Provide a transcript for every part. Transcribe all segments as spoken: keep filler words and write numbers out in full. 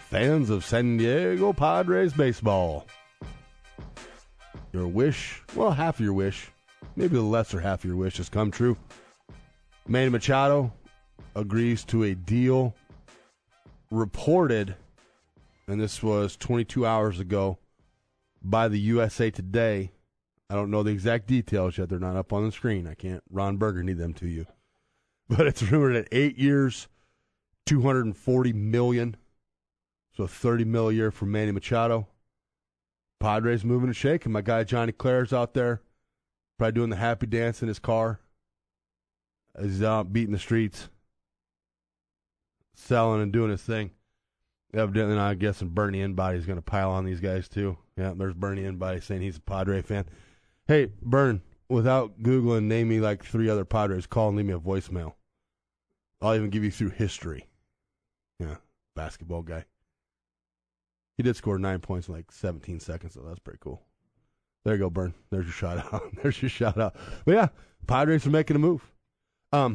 fans of San Diego Padres baseball. Your wish, well, half of your wish, maybe the lesser half of your wish has come true. Manny Machado agrees to a deal reported, and this was twenty-two hours ago, by the U S A Today. I don't know the exact details yet. They're not up on the screen. I can't Ron Burgundy them to you. But it's rumored at eight years, two hundred forty million dollars, so thirty mil a year for Manny Machado. Padres moving and shaking. My guy Johnny Claire's out there, probably doing the happy dance in his car. He's out beating the streets, selling and doing his thing. Evidently, I'm guessing Bernie Inbody's going to pile on these guys too. Yeah, there's Bernie Inbody saying he's a Padre fan. Hey, Bern, without Googling, name me like three other Padres. Call and leave me a voicemail. I'll even give you through history. Yeah, basketball guy. He did score nine points in like seventeen seconds, so that's pretty cool. There you go, Bern. There's your shout out. There's your shout out. But yeah, Padres are making a move. Um,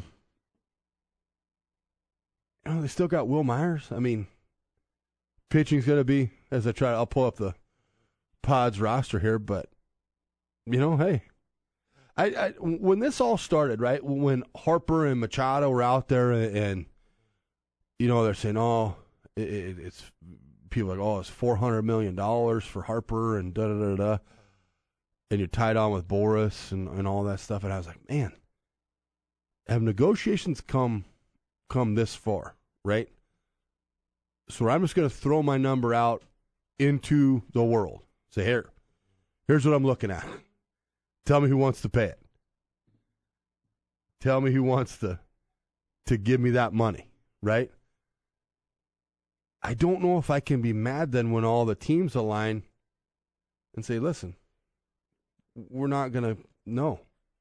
you know, they still got Will Myers. I mean, pitching's going to be, as I try, I'll pull up the Pods roster here, but, you know, hey, I, I when this all started, right, when Harper and Machado were out there and, and you know, they're saying, oh, it, it, it's, people are like, oh, it's four hundred million dollars for Harper and da-da-da-da, and you're tied on with Boris and, and all that stuff, and I was like, man, have negotiations come come this far, right? So I'm just going to throw my number out into the world. Say, here, here's what I'm looking at. Tell me who wants to pay it. Tell me who wants to to give me that money, right? I don't know if I can be mad then when all the teams align and say, listen, we're not going to, no.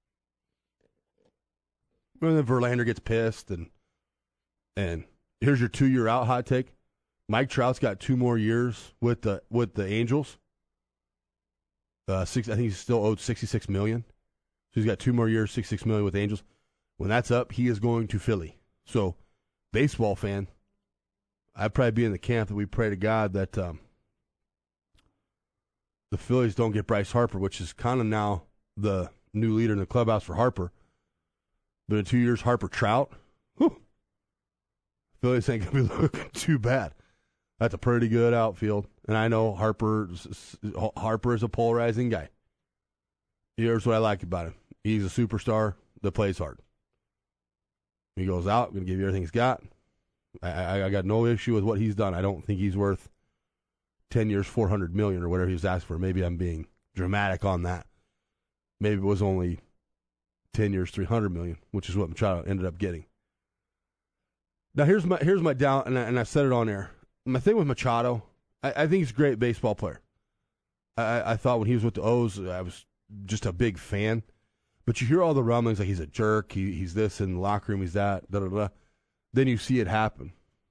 When then Verlander gets pissed and and here's your two-year out hot take. Mike Trout's got two more years with the with the Angels. Uh, six, I think he's still owed sixty-six million dollars. So he's got two more years, sixty-six million dollars with the Angels. When that's up, he is going to Philly. So, baseball fan, I'd probably be in the camp that we pray to God that um, the Phillies don't get Bryce Harper, which is kind of now the new leader in the clubhouse for Harper. But in two years, Harper Trout, whew, Phillies ain't going to be looking too bad. That's a pretty good outfield. And I know Harper, Harper is a polarizing guy. Here's what I like about him. He's a superstar that plays hard. He goes out, going to give you everything he's got. I, I, I got no issue with what he's done. I don't think he's worth ten years, four hundred million dollars or whatever he was asked for. Maybe I'm being dramatic on that. Maybe it was only ten years, three hundred million dollars, which is what Machado ended up getting. Now, here's my here's my doubt, and I, and I said it on air. My thing with Machado, I, I think he's a great baseball player. I, I thought when he was with the O's, I was just a big fan. But you hear all the rumblings like he's a jerk, he, he's this in the locker room, he's that, da da da. Then you see it happen.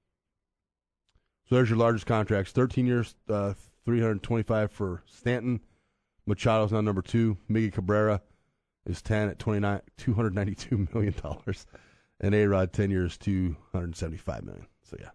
So there's your largest contracts: thirteen years, uh, three hundred twenty-five for Stanton. Machado's now number two. Miggy Cabrera is ten at twenty-nine, two hundred ninety-two million dollars, and A-Rod ten years, two hundred seventy-five million dollars. So yeah.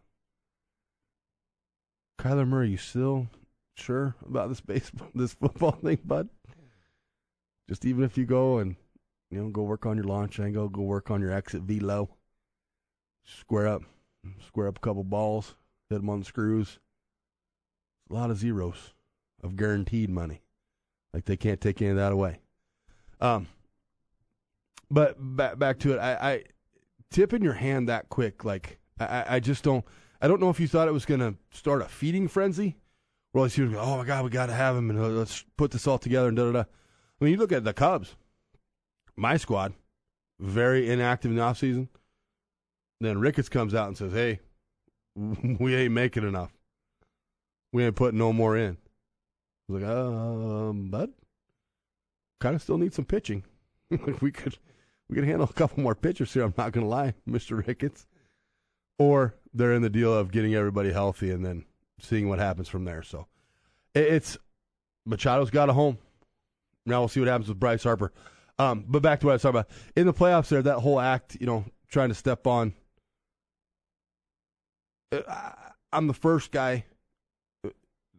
Kyler Murray, you still sure about this baseball, this football thing, bud? Just even if you go and, you know, go work on your launch angle, go work on your exit velo, square up, square up a couple balls, hit them on the screws. A lot of zeros of guaranteed money. Like they can't take any of that away. Um, but back back to it. I, I tipping your hand that quick, like I, I just don't. I don't know if you thought it was going to start a feeding frenzy. Where all these people go, oh my God, we got to have him, and let's put this all together and da da da. I mean, you look at the Cubs, my squad, very inactive in the offseason. Then Ricketts comes out and says, hey, we ain't making enough. We ain't putting no more in. I was like, um, bud, kind of still need some pitching. we could we could handle a couple more pitchers here, I'm not going to lie, Mister Ricketts. Or they're in the deal of getting everybody healthy and then seeing what happens from there. So it's Machado's got a home. Now we'll see what happens with Bryce Harper. Um, but back to what I was talking about. In the playoffs there, that whole act, you know, trying to step on. I'm the first guy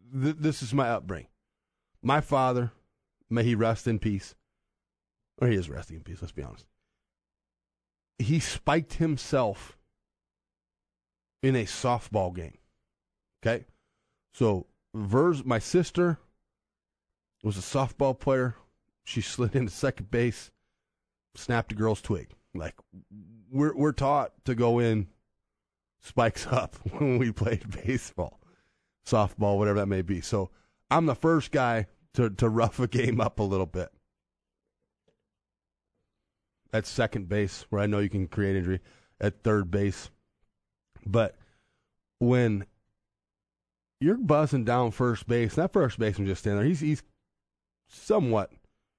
th- this is my upbringing. My father, may he rest in peace, or he is resting in peace, let's be honest. He spiked himself in a softball game. Okay? So, Vers, my sister was a softball player. She slid into second base, snapped a girl's twig. Like, we're we're taught to go in spikes up when we played baseball, softball, whatever that may be. So, I'm the first guy to, to rough a game up a little bit. At second base, where I know you can create injury. At third base. But when you're buzzing down first base, that first baseman just standing there, he's, he's somewhat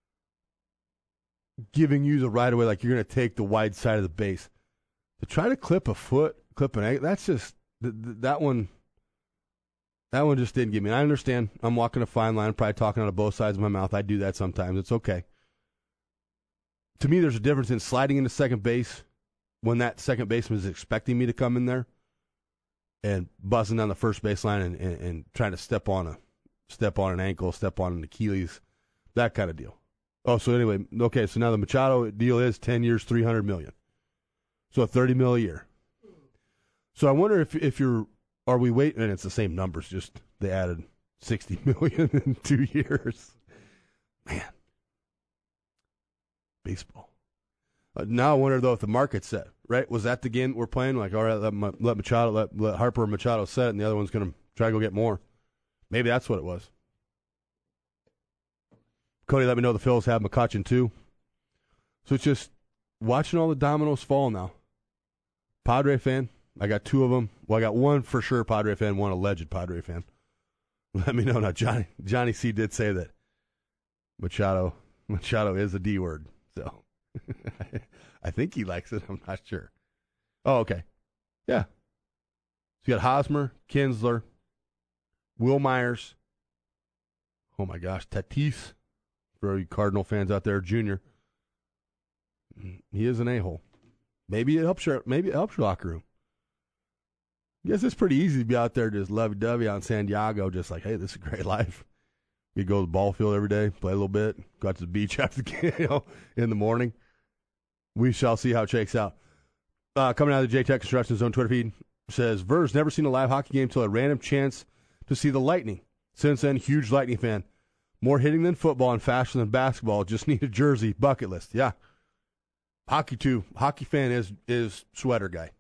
giving you the right of way, like you're going to take the wide side of the base. To try to clip a foot, clip an ankle, that's just, th- th- that one, that one just didn't get me. And I understand I'm walking a fine line, probably talking out of both sides of my mouth. I do that sometimes. It's okay. To me, there's a difference in sliding into second base when that second baseman is expecting me to come in there and buzzing down the first baseline and, and, and trying to step on a step on an ankle, step on an Achilles, that kind of deal. Oh, so anyway, okay, so now the Machado deal is ten years, three hundred million dollars. So thirty mil a year. So I wonder if if you're, are we waiting, and it's the same numbers, just they added sixty million dollars in two years. Man. Baseball. Uh, now I wonder, though, if the market's set, right? Was that the game we're playing? Like, all right, let, let Machado, let, let Harper and Machado set, and the other one's going to try to go get more. Maybe that's what it was. Cody, let me know the Phils have McCutchen, too. So it's just watching all the dominoes fall now. Padre fan, I got two of them. Well, I got one for sure Padre fan, one alleged Padre fan. Let me know now. Johnny Johnny C did say that Machado Machado is a D word. So I think he likes it. I'm not sure. Oh, okay. Yeah. So you got Hosmer, Kinsler, Will Myers. Oh, my gosh. Tatis, for you Cardinal fans out there, Junior. He is an a-hole. Maybe it helps your, maybe it helps your locker room. I guess it's pretty easy to be out there just lovey-dovey out in San Diego, just like, hey, this is a great life. You go to the ball field every day, play a little bit, go out to the beach after the game, you know, in the morning. We shall see how it shakes out. Uh, coming out of the J-Tech Construction Zone Twitter feed, says, Ver's never seen a live hockey game until a random chance to see the Lightning. Since then, huge Lightning fan. More hitting than football and faster than basketball. Just need a jersey. Bucket list. Yeah. Hockey, too. Hockey fan is is sweater guy.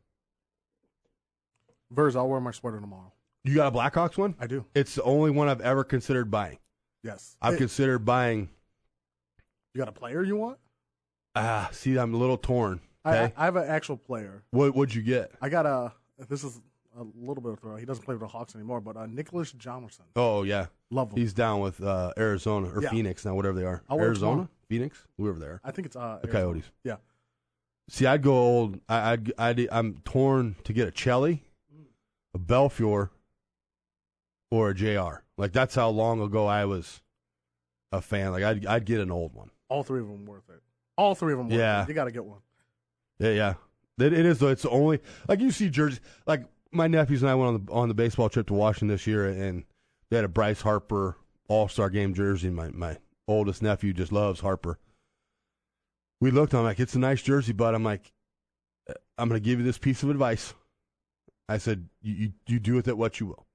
Ver's, I'll wear my sweater tomorrow. You got a Blackhawks one? I do. It's the only one I've ever considered buying. Yes. I've It- considered buying. You got a player you want? Ah, see, I'm a little torn. I, Okay. I, I have an actual player. What would you get? I got a. This is a little bit of throw. He doesn't play with the Hawks anymore, but uh, Nicholas Jomerson. Oh, yeah. Love him. He's down with uh, Arizona or Yeah. Phoenix now, whatever they are. I'll wear it Arizona? tomorrow. Phoenix? Whoever they are. I think it's uh, The Arizona. Coyotes. Yeah. See, I'd go old. I, I'd, I'd, I'm torn to get a Chelly, a Belfiore, or a J R. Like, that's how long ago I was a fan. Like, I'd, I'd get an old one. All three of them worth it. All three of them worth Yeah. it. You got to get one. Yeah, yeah. It, it is, though. It's the only, like, you see jerseys. Like, my nephews and I went on the on the baseball trip to Washington this year, and they had a Bryce Harper All-Star Game jersey. My, my oldest nephew just loves Harper. We looked, I'm like, it's a nice jersey, but I'm like, I'm going to give you this piece of advice. I said, you, you, you do with it what you will.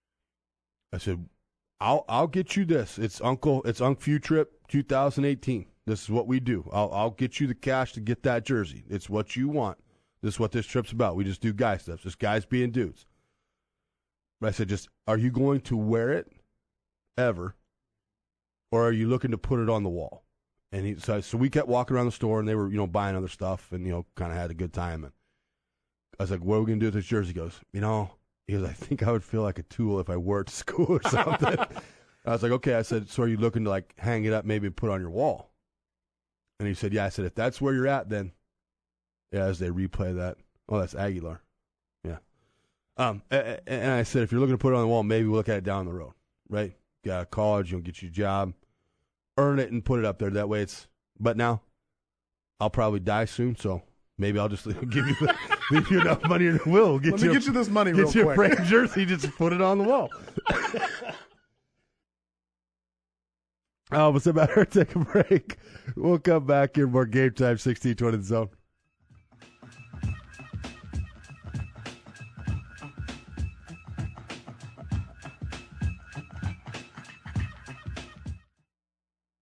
I said, I'll I'll get you this. It's Uncle, it's Unc Few Trip two thousand eighteen. This is what we do. I'll I'll get you the cash to get that jersey. It's what you want. This is what this trip's about. We just do guy stuff. Just guys being dudes. But I said, just, are you going to wear it ever, or are you looking to put it on the wall? And he so, so we kept walking around the store, and they were, you know, buying other stuff, and, you know, kind of had a good time. And I was like, what are we going to do with this jersey? He goes, you know, he goes, I think I would feel like a tool if I wore it to school or something. I was like, okay. I said, so are you looking to, like, hang it up, maybe put it on your wall? And he said, yeah. I said, if that's where you're at, then, yeah, as they replay that. Oh, that's Aguilar. Yeah. Um, and I said, if you're looking to put it on the wall, maybe we'll look at it down the road, right? Get out of college, you'll get you a job, earn it, and put it up there. That way it's, but now I'll probably die soon, so maybe I'll just give you the, leave you enough money in the will. Get Let me you get a, you this money get real you quick. a framed jersey, just put it on the wall. Uh, what's about her? Take a break. We'll come back here. More Game Time, sixteen twenty The Zone.